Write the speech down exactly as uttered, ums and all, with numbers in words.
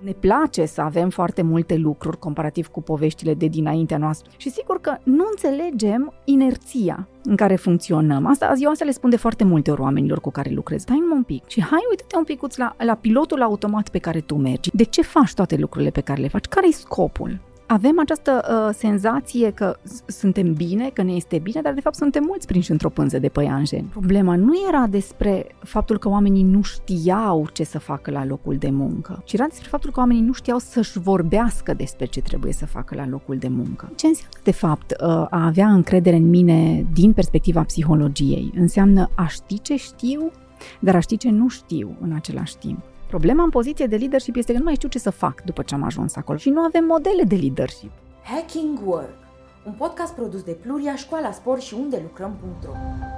Ne place să avem foarte multe lucruri comparativ cu poveștile de dinaintea noastră și sigur că nu înțelegem inerția în care funcționăm. Asta, eu asta le spun de foarte multe ori oamenilor cu care lucrez. Stai un pic și hai uite-te un picuț la, la pilotul automat pe care tu mergi. De ce faci toate lucrurile pe care le faci? Care-i scopul? Avem această uh, senzație că suntem bine, că ne este bine, dar de fapt suntem mulți prinși într-o pânză de păianjeni. Problema nu era despre faptul că oamenii nu știau ce să facă la locul de muncă, ci era despre faptul că oamenii nu știau să-și vorbească despre ce trebuie să facă la locul de muncă. Ce înseamnă de fapt a avea încredere în mine din perspectiva psihologiei? Înseamnă a ști ce știu, dar a ști ce nu știu în același timp. Problema în poziție de leadership este că nu mai știu ce să fac după ce am ajuns acolo și nu avem modele de leadership. Hacking Work, un podcast produs de Pluria, Școala Sport și unde lucrăm punct ro.